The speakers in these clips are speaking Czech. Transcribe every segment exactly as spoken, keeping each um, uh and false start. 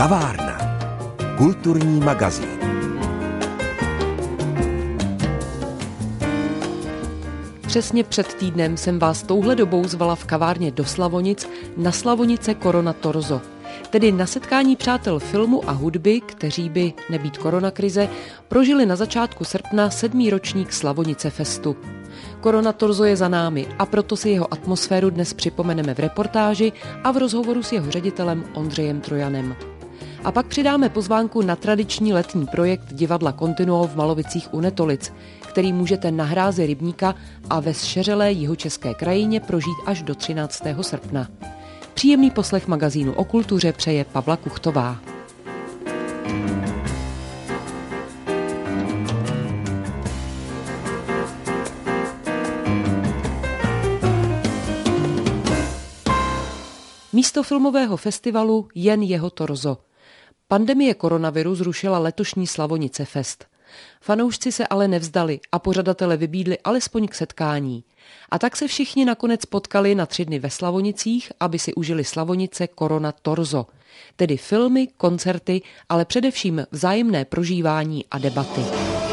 Kavárna. Kulturní magazín. Přesně před týdnem jsem vás touhle dobou zvala v kavárně do Slavonic na Slavonice Corona Torzo, tedy na setkání přátel filmu a hudby, kteří by, nebýt koronakrize, prožili na začátku srpna sedmý ročník Slavonice Festu. Corona Torzo je za námi a proto si jeho atmosféru dnes připomeneme v reportáži a v rozhovoru s jeho ředitelem Ondřejem Trojanem. A pak přidáme pozvánku na tradiční letní projekt divadla Continuo v Malovicích u Netolic, který můžete na hrázi Rybníka a ve zšeřelé jihočeské krajině prožít až do třináctého srpna. Příjemný poslech magazínu o kultuře přeje Pavla Kuchtová. Místo filmového festivalu jen jeho Torzo. Pandemie koronaviru zrušila letošní Slavonice Fest. Fanoušci se ale nevzdali a pořadatele vybídli alespoň k setkání. A tak se všichni nakonec potkali na tři dny ve Slavonicích, aby si užili Slavonice Corona Torzo. Tedy filmy, koncerty, ale především vzájemné prožívání a debaty.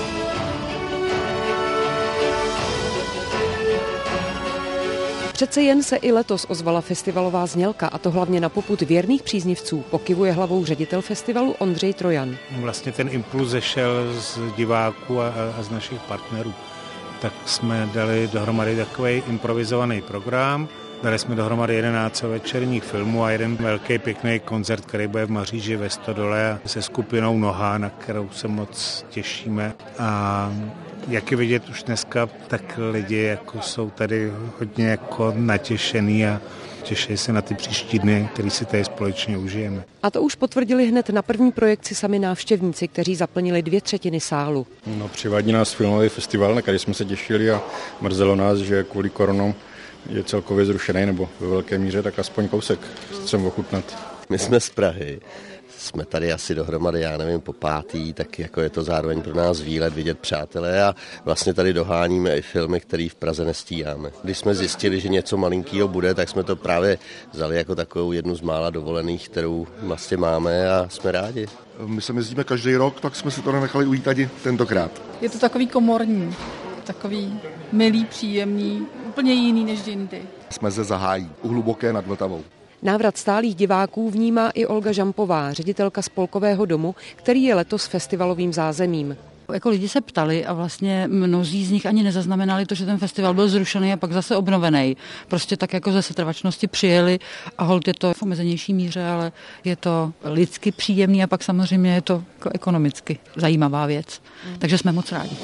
Přece jen se i letos ozvala festivalová znělka, a to hlavně na popud věrných příznivců, pokyvuje hlavou ředitel festivalu Ondřej Trojan. Vlastně ten impuls zešel z diváků a, a z našich partnerů. Tak jsme dali dohromady takový improvizovaný program. Dali jsme dohromady jedenáct večerních filmů a jeden velký pěkný koncert, který bude v Maříži ve Stodole se skupinou Noha, na kterou se moc těšíme. A jak je vidět už dneska, tak lidi jako jsou tady hodně jako natěšený a těší se na ty příští dny, který si tady společně užijeme. A to už potvrdili hned na první projekci sami návštěvníci, kteří zaplnili dvě třetiny sálu. No, přivádí nás filmový festival, na který jsme se těšili a mrzelo nás, že kvůli koronou je celkově zrušený, nebo ve velké míře, tak aspoň kousek chceme ochutnat. My jsme z Prahy. Jsme tady asi dohromady, já nevím, po pátý, tak jako je to zároveň pro nás výlet vidět přátelé a vlastně tady doháníme i filmy, které v Praze nestíháme. Když jsme zjistili, že něco malinkýho bude, tak jsme to právě vzali jako takovou jednu z mála dovolených, kterou vlastně máme a jsme rádi. My se jezdíme každý rok, tak jsme si to nenechali ujít tady tentokrát. Je to takový komorní, takový milý, příjemný, úplně jiný než jindy. Jsme ze Zahájí, u Hluboké nad Vltavou. Návrat stálých diváků vnímá i Olga Žampová, ředitelka Spolkového domu, který je letos festivalovým zázemím. Jako lidi se ptali a vlastně mnozí z nich ani nezaznamenali to, že ten festival byl zrušený a pak zase obnovený. Prostě tak jako ze setrvačnosti přijeli a holt je to v omezenější míře, ale je to lidsky příjemný a pak samozřejmě je to jako ekonomicky zajímavá věc. Mm. Takže jsme moc rádi.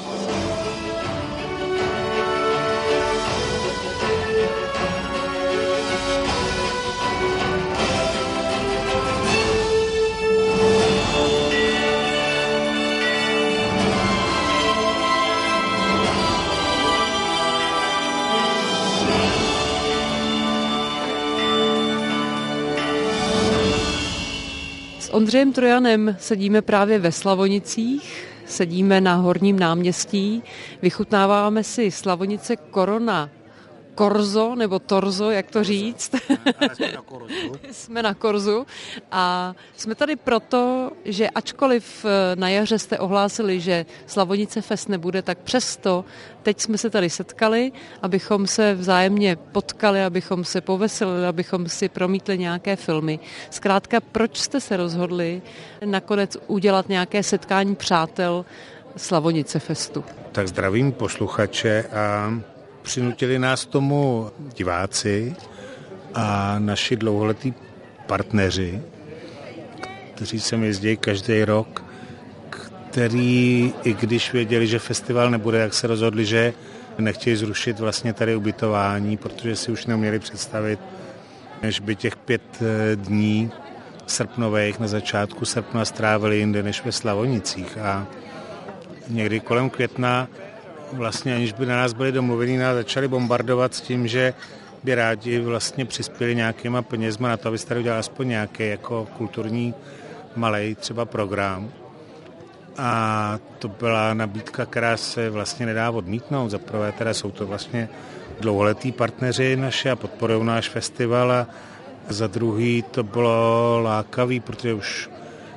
S Ondřejem Trojanem sedíme právě ve Slavonicích, sedíme na Horním náměstí, vychutnáváme si Slavonice Corona Korzo, nebo Torzo, jak to říct. Jsme na Korzu. Jsme na Korzu a jsme tady proto, že ačkoliv na jaře jste ohlásili, že Slavonice Fest nebude, tak přesto teď jsme se tady setkali, abychom se vzájemně potkali, abychom se poveselili, abychom si promítli nějaké filmy. Zkrátka, proč jste se rozhodli nakonec udělat nějaké setkání přátel Slavonice Festu? Tak zdravím posluchače a přinutili nás tomu diváci a naši dlouholetí partneři, kteří sem jezdí každý rok, který, i když věděli, že festival nebude, jak se rozhodli, že nechtějí zrušit vlastně tady ubytování, protože si už neuměli představit, než by těch pět dní srpnových na začátku srpna strávili jinde než ve Slavonicích. A někdy kolem května vlastně, aniž by na nás byli domluvení, nás začali bombardovat s tím, že by rádi vlastně přispěli nějakýma penězma na to, abyste tady udělali aspoň nějaký jako kulturní malej třeba program. A to byla nabídka, která se vlastně nedá odmítnout. Za prvé teda jsou to vlastně dlouholetí partneři naše a podporují náš festival a za druhý to bylo lákavý, protože už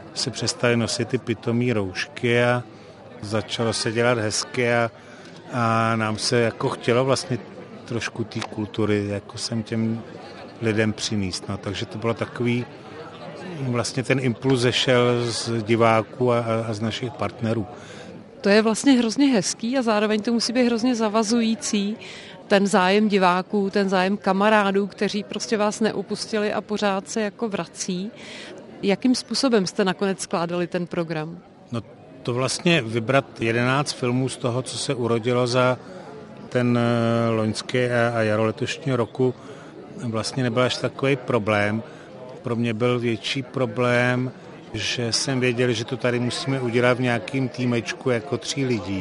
se přestali nosit ty pitomý roušky a začalo se dělat hezky a, a nám se jako chtělo vlastně trošku té kultury, jako jsem těm lidem přinést. No, takže to bylo takový, vlastně ten impuls zešel z diváků a, a z našich partnerů. To je vlastně hrozně hezký a zároveň to musí být hrozně zavazující. Ten zájem diváků, ten zájem kamarádů, kteří prostě vás neopustili a pořád se jako vrací. Jakým způsobem jste nakonec skládali ten program? No to vlastně vybrat jedenáct filmů z toho, co se urodilo za ten loňský a jaro letošního roku, vlastně nebyl až takový problém. Pro mě byl větší problém, že jsem věděl, že to tady musíme udělat v nějakým týmečku jako tří lidí.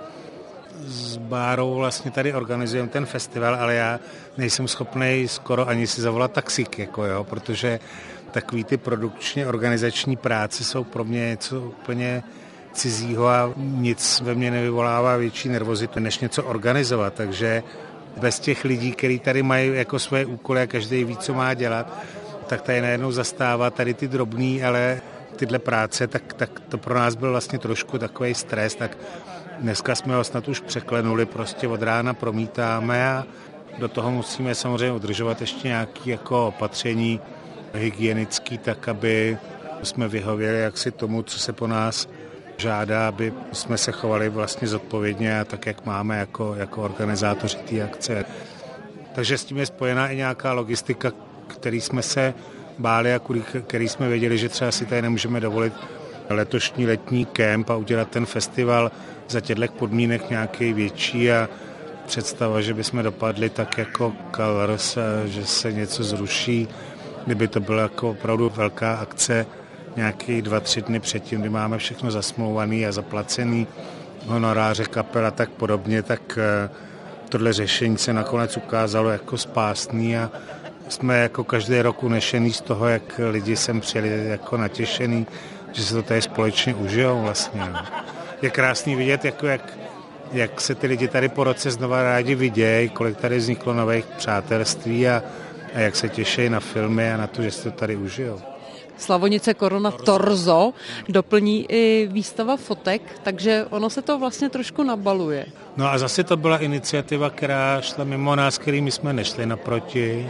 S Bárou vlastně tady organizujeme ten festival, ale já nejsem schopný skoro ani si zavolat taxík, jako jo, protože takový ty produkčně organizační práce jsou pro mě něco úplně cizího a nic ve mně nevyvolává větší nervozitu, než něco organizovat, takže bez těch lidí, kteří tady mají jako svoje úkoly a každý ví, co má dělat, tak tady najednou zastává tady ty drobný, ale tyhle práce, tak, tak to pro nás byl vlastně trošku takový stres, tak dneska jsme ho snad už překlenuli, prostě od rána promítáme a do toho musíme samozřejmě udržovat ještě nějaké jako opatření hygienické, tak aby jsme vyhověli jaksi tomu, co se po nás žádá, aby jsme se chovali vlastně zodpovědně a tak, jak máme jako, jako organizátoři té akce. Takže s tím je spojená i nějaká logistika, který jsme se báli a který jsme věděli, že třeba si tady nemůžeme dovolit letošní letní kemp a udělat ten festival za těchto podmínek nějaký větší a představa, že bychom dopadli tak jako Colors, že se něco zruší, kdyby to byla jako opravdu velká akce nějaký dva, tři dny předtím, kdy máme všechno zasmlouvaný a zaplacený, honoráře kapel a tak podobně, tak tohle řešení se nakonec ukázalo jako spásný a jsme jako každý rok unešený z toho, jak lidi sem přijeli jako natěšený, že se to tady společně užijou vlastně. Je krásný vidět, jako jak, jak se ty lidi tady po roce znova rádi vidějí, kolik tady vzniklo nových přátelství a, a jak se těší na filmy a na to, že se to tady užijou. Slavonice Korona Torzo doplní i výstava fotek, takže ono se to vlastně trošku nabaluje. No a zase to byla iniciativa, která šla mimo nás, kterými jsme nešli naproti,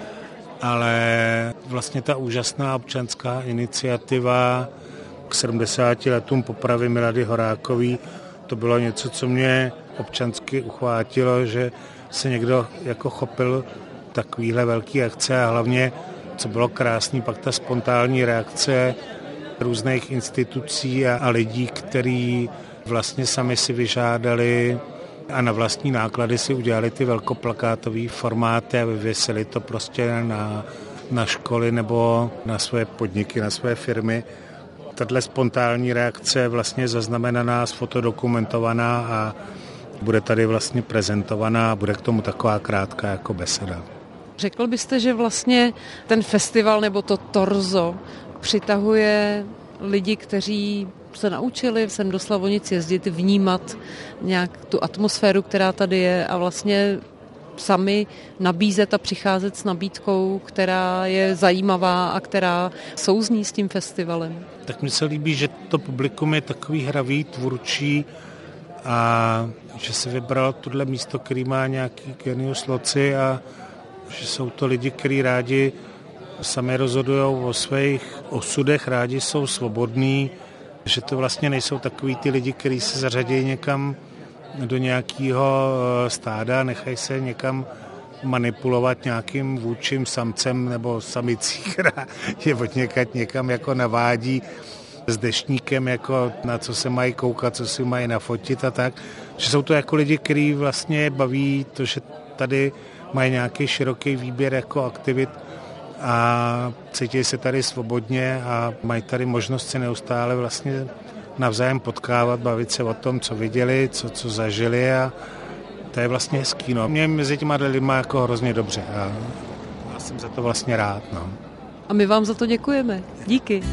ale vlastně ta úžasná občanská iniciativa k sedmdesáti letům popravy Milady Horákový, to bylo něco, co mě občansky uchvátilo, že se někdo jako chopil takovýhle velký akce a hlavně, co bylo krásný, pak ta spontánní reakce různých institucí a, a lidí, kteří vlastně sami si vyžádali a na vlastní náklady si udělali ty velkoplakátové formáty a vyvěsili to prostě na, na školy nebo na své podniky, na své firmy. Tato spontánní reakce je vlastně zaznamenaná, sfotodokumentovaná a bude tady vlastně prezentovaná a bude k tomu taková krátká jako beseda. Řekl byste, že vlastně ten festival nebo to Torzo přitahuje lidi, kteří se naučili sem do Slavonic jezdit, vnímat nějak tu atmosféru, která tady je a vlastně sami nabízet a přicházet s nabídkou, která je zajímavá a která souzní s tím festivalem. Tak mně se líbí, že to publikum je takový hravý, tvůrčí a že se vybral tohle místo, který má nějaký genius loci a že jsou to lidi, kteří rádi sami rozhodují o svých osudech, rádi jsou svobodní, že to vlastně nejsou takový ty lidi, kteří se zařadí někam do nějakého stáda, nechají se někam manipulovat nějakým vůdčím samcem nebo samicí, která je od někať někam jako navádí s deštníkem, jako na co se mají koukat, co si mají nafotit a tak. Že jsou to jako lidi, kteří vlastně baví to, že tady mají nějaký široký výběr jako aktivit a cítí se tady svobodně a mají tady možnost se neustále vlastně navzájem potkávat, bavit se o tom, co viděli, co, co zažili a to je vlastně hezký. No. Mě mezi těma lidma jako hrozně dobře a já jsem za to vlastně rád. No. A my vám za to děkujeme. Díky.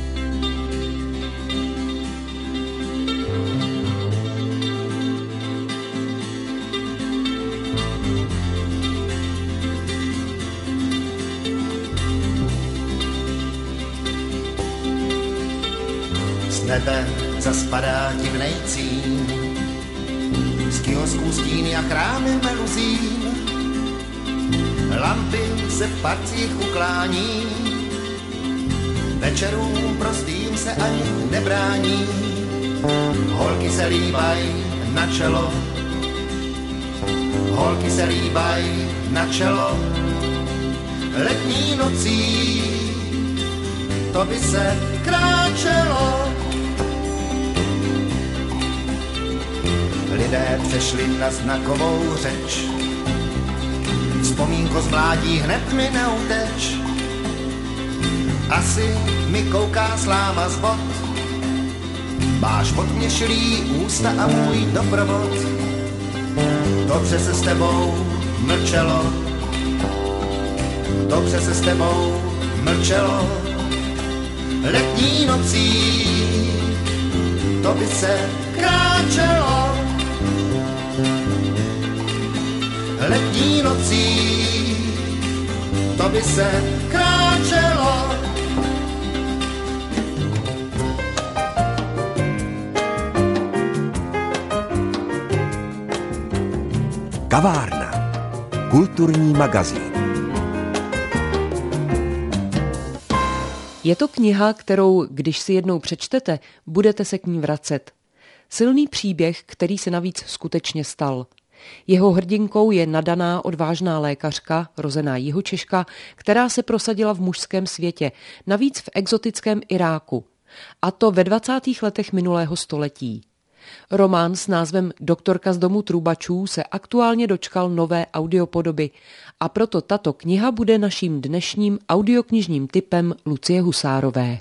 nebe zaspadá divnejcím, z kiosků stíny a chrámy meluzín, lampy se v parcích uklání, večerům prostým se ani nebrání, holky se líbaj na čelo, holky se líbaj na čelo, letní nocí, to by se kráčelo. Lidé přešli na znakovou řeč, vzpomínko z mládí hned mi neuteč, asi mi kouká sláma z bod, máš podměšilý ústa a můj doprovod, dobře se s tebou mlčelo, dobře se s tebou mlčelo, letní nocí, to by se kráčelo, letní nocí, to by se kráčelo. Kavárna. Kulturní magazín. Je to kniha, kterou, když si jednou přečtete, budete se k ní vracet. Silný příběh, který se navíc skutečně stal. Jeho hrdinkou je nadaná, odvážná lékařka, rozená Jihočeška, která se prosadila v mužském světě, navíc v exotickém Iráku. A to ve dvacátých letech minulého století. Román s názvem Doktorka z domu trubačů se aktuálně dočkal nové audiopodoby a proto tato kniha bude naším dnešním audioknižním tipem Lucie Husárové.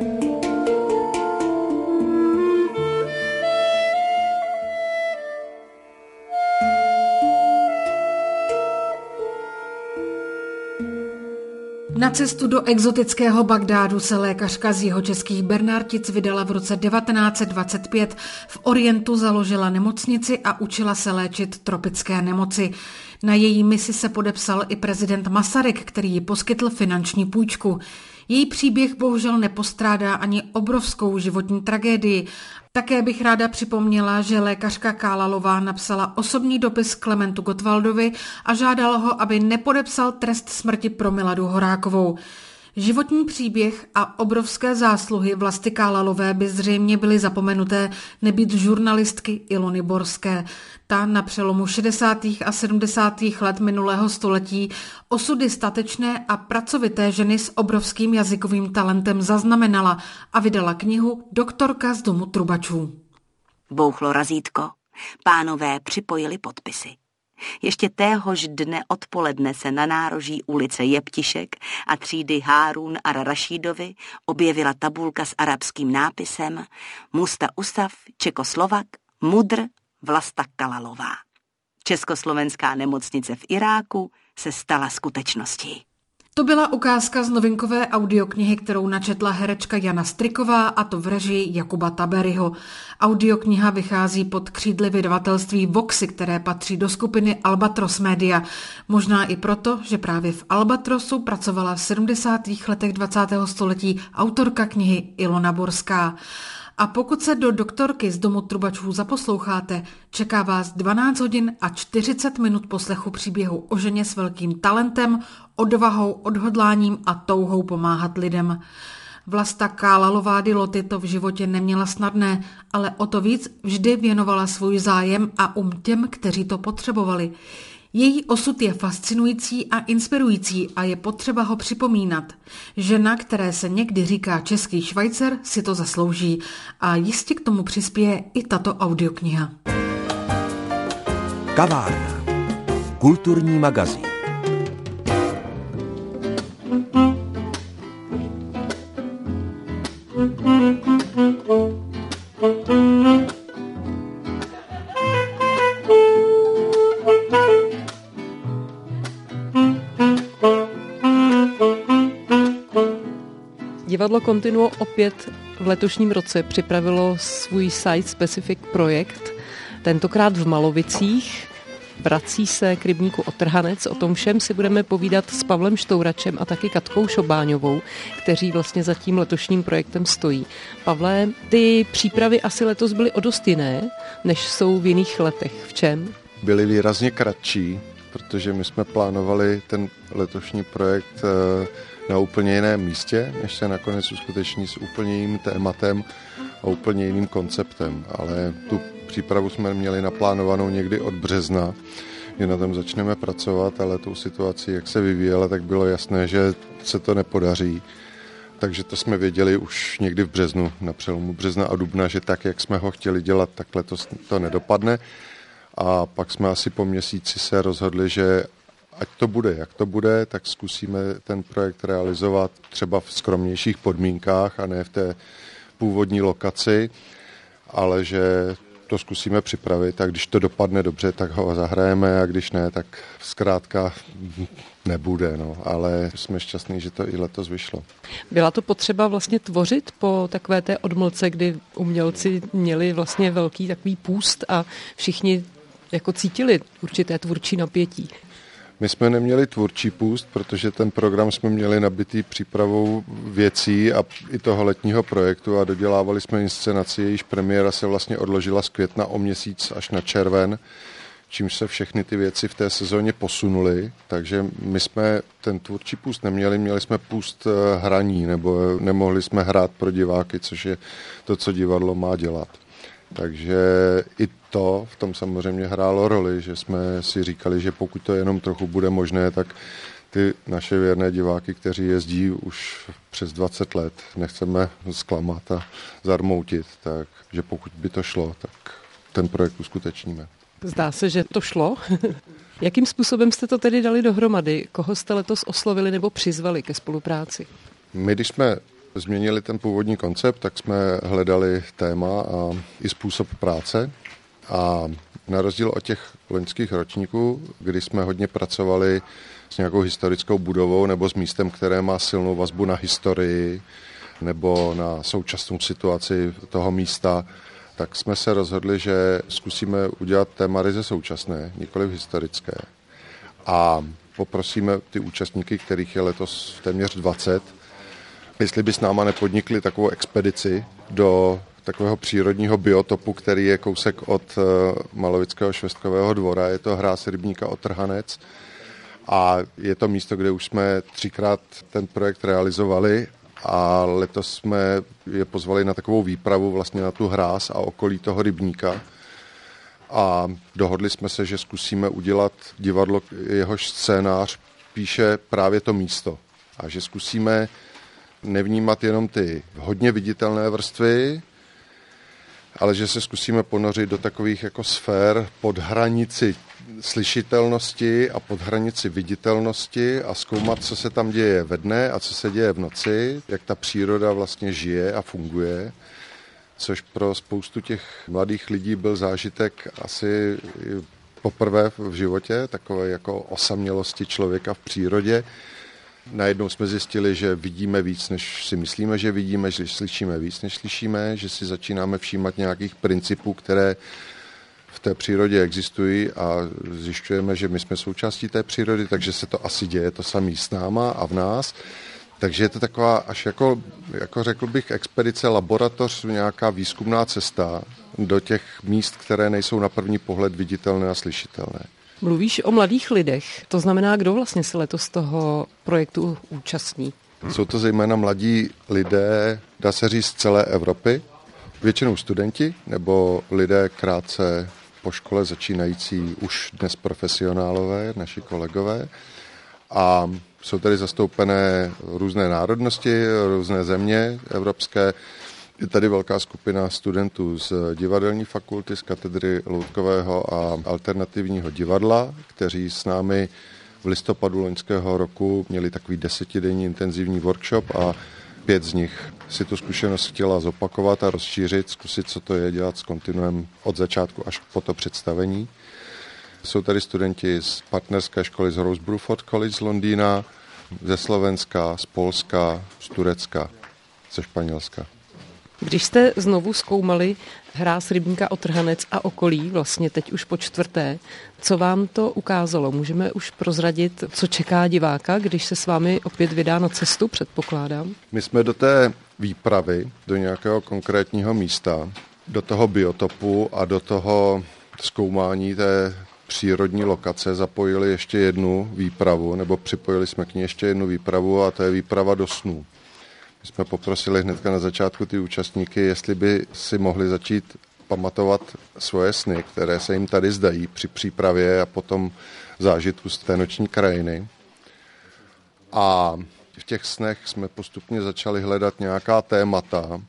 Na cestu do exotického Bagdádu se lékařka z jihočeských Bernartic vydala v roce devatenáct set dvacet pět. V Orientu založila nemocnici a učila se léčit tropické nemoci. Na její misi se podepsal i prezident Masaryk, který jí poskytl finanční půjčku. Její příběh bohužel nepostrádá ani obrovskou životní tragédii. Také bych ráda připomněla, že lékařka Kálalová napsala osobní dopis Klementu Gottwaldovi a žádala ho, aby nepodepsal trest smrti pro Miladu Horákovou. Životní příběh a obrovské zásluhy Vlasty Kálalové by zřejmě byly zapomenuté nebýt žurnalistky Ilony Borské. Ta na přelomu šedesátých a sedmdesátých let minulého století osudy statečné a pracovité ženy s obrovským jazykovým talentem zaznamenala a vydala knihu Doktorka z domu trubačů. Bouchlo razítko, pánové připojili podpisy. Ještě téhož dne odpoledne se na nároží ulice Jeptišek a třídy Hárún a Rašídovi objevila tabulka s arabským nápisem Musta Usaf, Čekoslovak, Mudr, Vlasta Kálalová. Československá nemocnice v Iráku se stala skutečností. To byla ukázka z novinkové audioknihy, kterou načetla herečka Jana Striková, a to v režii Jakuba Taberyho. Audiokniha vychází pod křídly vydavatelství Voxy, které patří do skupiny Albatros Media. Možná i proto, že právě v Albatrosu pracovala v sedmdesátých letech dvacátého století autorka knihy Ilona Borská. A pokud se do Doktorky z domu trubačů zaposloucháte, čeká vás dvanáct hodin a čtyřicet minut poslechu příběhu o ženě s velkým talentem, odvahou, odhodláním a touhou pomáhat lidem. Vlasta Kálalová Diloty to v životě neměla snadné, ale o to víc vždy věnovala svůj zájem a um těm, kteří to potřebovali. Její osud je fascinující a inspirující a je potřeba ho připomínat. Žena, které se někdy říká český Švajcer, si to zaslouží a jistě k tomu přispěje i tato audiokniha. Kavárna. Kulturní magazín. Divadlo Continuo opět v letošním roce připravilo svůj site-specific projekt, tentokrát v Malovicích. vrací se k rybníku Otrhanec. O tom všem si budeme povídat s Pavlem Štouračem a taky Katkou Šobáňovou, kteří vlastně za tím letošním projektem stojí. Pavle, ty přípravy asi letos byly o dost jiné, než jsou v jiných letech. V čem? Byly výrazně kratší, protože my jsme plánovali ten letošní projekt na úplně jiném místě, než se nakonec uskuteční s úplně jiným tématem a úplně jiným konceptem. Ale tu přípravu jsme měli naplánovanou někdy od března, kdy na tom začneme pracovat, ale tou situací, jak se vyvíjela, tak bylo jasné, že se to nepodaří. Takže to jsme věděli už někdy v březnu, na přelomu března a dubna, že tak, jak jsme ho chtěli dělat, tak letos to nedopadne. A pak jsme asi po měsíci se rozhodli, že ať to bude, jak to bude, tak zkusíme ten projekt realizovat třeba v skromnějších podmínkách a ne v té původní lokaci, ale že to zkusíme připravit a když to dopadne dobře, tak ho zahrajeme a když ne, tak zkrátka nebude, no, ale jsme šťastní, že to i letos vyšlo. Byla to potřeba vlastně tvořit po takové té odmlce, kdy umělci měli vlastně velký takový půst a všichni jako cítili určité tvůrčí napětí? My jsme neměli tvůrčí půst, protože ten program jsme měli nabitý přípravou věcí a i toho letního projektu a dodělávali jsme inscenaci, jejíž premiéra se vlastně odložila z května o měsíc až na červen, čímž se všechny ty věci v té sezóně posunuly, takže my jsme ten tvůrčí půst neměli, měli jsme půst hraní, nebo nemohli jsme hrát pro diváky, což je to, co divadlo má dělat. Takže i to v tom samozřejmě hrálo roli, že jsme si říkali, že pokud to jenom trochu bude možné, tak ty naše věrné diváky, kteří jezdí už přes dvacet let, nechceme zklamat a zarmoutit, takže pokud by to šlo, tak ten projekt uskutečníme. Zdá se, že to šlo. Jakým způsobem jste to tedy dali dohromady? Koho jste letos oslovili nebo přizvali ke spolupráci? My, když jsme změnili ten původní koncept, tak jsme hledali téma a i způsob práce. A na rozdíl od těch loňských ročníků, kdy jsme hodně pracovali s nějakou historickou budovou nebo s místem, které má silnou vazbu na historii nebo na současnou situaci toho místa, tak jsme se rozhodli, že zkusíme udělat téma ryze současné, nikoliv historické. A poprosíme ty účastníky, kterých je letos téměř dvacet, jestli by s náma nepodnikli takovou expedici do takového přírodního biotopu, který je kousek od Malovického švestkového dvora. Je to hráz rybníka Otrhanec a je to místo, kde už jsme třikrát ten projekt realizovali a letos jsme je pozvali na takovou výpravu vlastně na tu hráz a okolí toho rybníka. A dohodli jsme se, že zkusíme udělat divadlo, jehož scénář píše právě to místo. A že zkusíme nevnímat jenom ty hodně viditelné vrstvy, ale že se zkusíme ponořit do takových jako sfér pod hranici slyšitelnosti a pod hranici viditelnosti a zkoumat, co se tam děje ve dne a co se děje v noci, jak ta příroda vlastně žije a funguje, což pro spoustu těch mladých lidí byl zážitek asi poprvé v životě, takové jako osamělosti člověka v přírodě. Najednou jsme zjistili, že vidíme víc, než si myslíme, že vidíme, že slyšíme víc, než slyšíme, že si začínáme všímat nějakých principů, které v té přírodě existují a zjišťujeme, že my jsme součástí té přírody, takže se to asi děje to samé s náma a v nás. Takže je to taková až jako, jako řekl bych, expedice, laboratoř, nějaká výzkumná cesta do těch míst, které nejsou na první pohled viditelné a slyšitelné. Mluvíš o mladých lidech, to znamená, kdo vlastně se letos toho projektu účastní? Jsou to zejména mladí lidé, dá se říct, z celé Evropy, většinou studenti nebo lidé krátce po škole začínající už dnes profesionálové, naši kolegové. A jsou tady zastoupené různé národnosti, různé země evropské. Je tady velká skupina studentů z divadelní fakulty, z katedry loutkového a alternativního divadla, kteří s námi v listopadu loňského roku měli takový desetidenní intenzivní workshop a pět z nich si tu zkušenost chtěla zopakovat a rozšířit, zkusit, co to je dělat s kontinuem od začátku až po to představení. Jsou tady studenti z partnerské školy z Rosebruford College z Londýna, ze Slovenska, z Polska, z Turecka, ze Španělska. Když jste znovu zkoumali hráz Rybníka Otrhanec a okolí, vlastně teď už po čtvrté, co vám to ukázalo? Můžeme už prozradit, co čeká diváka, když se s vámi opět vydá na cestu, předpokládám? My jsme do té výpravy, do nějakého konkrétního místa, do toho biotopu a do toho zkoumání té přírodní lokace zapojili ještě jednu výpravu, nebo připojili jsme k ní ještě jednu výpravu, a to je výprava do snů. My jsme poprosili hnedka na začátku ty účastníky, jestli by si mohli začít pamatovat svoje sny, které se jim tady zdají při přípravě a potom zážitku z té noční krajiny. A v těch snech jsme postupně začali hledat nějaká témata,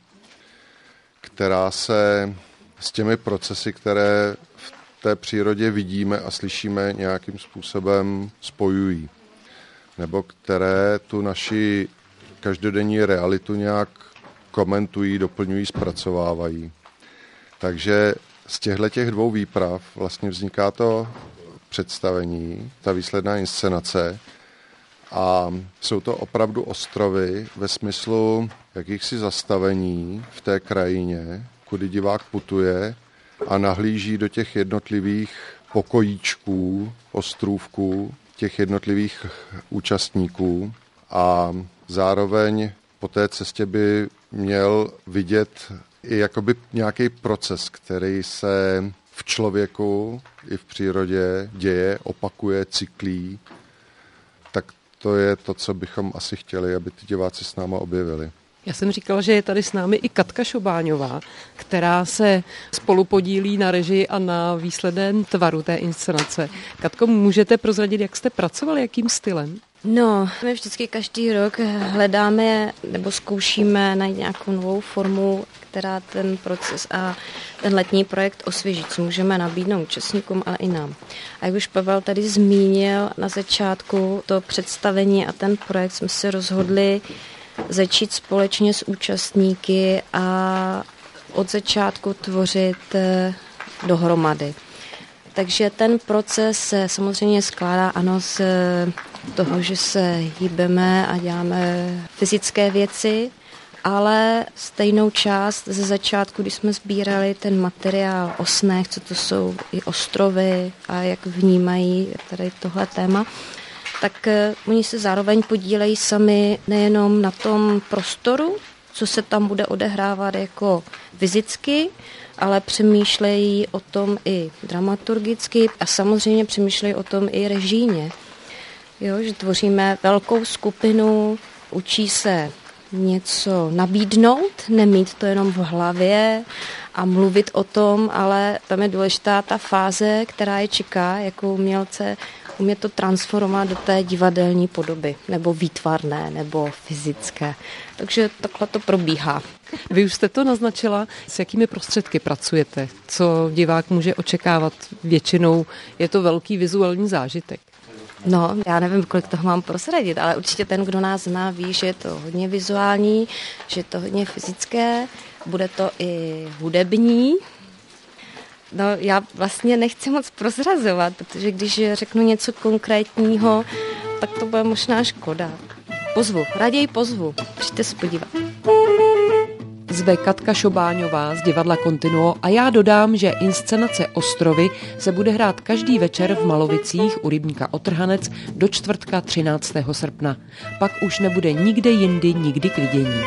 která se s těmi procesy, které v té přírodě vidíme a slyšíme, nějakým způsobem spojují. Nebo které tu naši každodenní realitu nějak komentují, doplňují, zpracovávají. Takže z těchto těch dvou výprav vlastně vzniká to představení, ta výsledná inscenace, a jsou to opravdu ostrovy ve smyslu jakýchsi zastavení v té krajině, kudy divák putuje a nahlíží do těch jednotlivých pokojíčků, ostrůvků, těch jednotlivých účastníků, a zároveň po té cestě by měl vidět i jakoby nějaký proces, který se v člověku i v přírodě děje, opakuje, cyklí. Tak to je to, co bychom asi chtěli, aby ty diváci s náma objevili. Já jsem říkala, že je tady s námi i Katka Šobáňová, která se spolupodílí na režii a na výsledném tvaru té inscenace. Katko, můžete prozradit, jak jste pracovali, jakým stylem? No, my vždycky každý rok hledáme nebo zkoušíme najít nějakou novou formu, která ten proces a ten letní projekt osvěží, co můžeme nabídnout účastníkům, ale i nám. A jak už Pavel tady zmínil na začátku to představení a ten projekt, jsme se rozhodli začít společně s účastníky a od začátku tvořit dohromady. Takže ten proces se samozřejmě skládá ano z toho, že se hýbeme a děláme fyzické věci, ale stejnou část ze začátku, když jsme sbírali ten materiál o snech, co to jsou i ostrovy a jak vnímají tady tohle téma, tak oni se zároveň podílejí sami nejenom na tom prostoru, co se tam bude odehrávat jako fyzicky, ale přemýšlejí o tom i dramaturgicky a samozřejmě přemýšlejí o tom i režijně. Jo, že tvoříme velkou skupinu, učí se něco nabídnout, nemít to jenom v hlavě a mluvit o tom, ale tam je důležitá ta fáze, která je čeká jako umělce, umět to transformovat do té divadelní podoby, nebo výtvarné, nebo fyzické. Takže takhle to probíhá. Vy už jste to naznačila, s jakými prostředky pracujete, co divák může očekávat. Většinou je to velký vizuální zážitek. No, já nevím, kolik toho mám prozradit, ale určitě ten, kdo nás zná, ví, že je to hodně vizuální, že je to hodně fyzické, bude to i hudební. No, já vlastně nechci moc prozrazovat, protože když řeknu něco konkrétního, tak to bude možná škoda. Pozvu, raději pozvu, přijďte se podívat. Zve Katka Šobáňová z divadla Continuo a já dodám, že inscenace Ostrovy se bude hrát každý večer v Malovicích u Rybníka Otrhanec do čtvrtka třináctého srpna. Pak už nebude nikde jindy nikdy k vidění.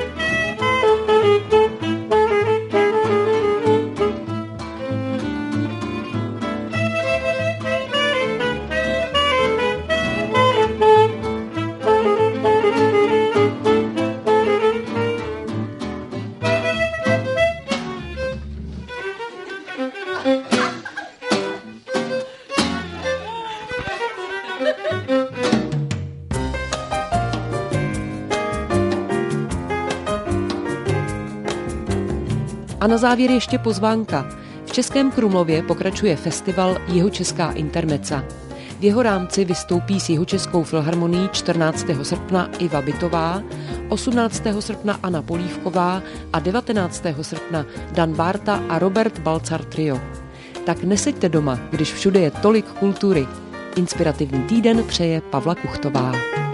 A na závěr ještě pozvánka. V Českém Krumlově pokračuje festival Jihočeská intermezza. V jeho rámci vystoupí s Jihočeskou filharmonií čtrnáctého srpna Iva Bytová, osmnáctého srpna Anna Polívková a devatenáctého srpna Dan Bárta a Robert Balcar Trio. Tak neseďte doma, když všude je tolik kultury. Inspirativní týden přeje Pavla Kuchtová.